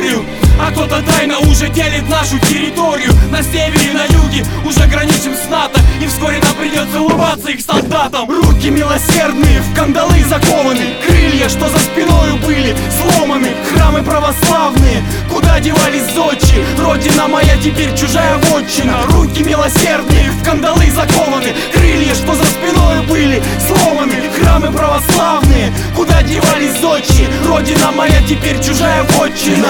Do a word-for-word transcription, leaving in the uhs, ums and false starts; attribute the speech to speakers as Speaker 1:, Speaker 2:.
Speaker 1: историю. А кто-то тайно уже делит нашу территорию. На севере и на юге уже граничим с НАТО, и вскоре нам придется улыбаться их солдатам. Руки милосердные в кандалы закованы, крылья, что за спиною были, сломаны. Храмы православные, куда девались зодчи? Родина моя теперь чужая вотчина. Руки милосердные в кандалы закованы, крылья, что за спиною были, сломаны. Храмы православные, куда девались зодчи? Родина моя теперь чужая вотчина.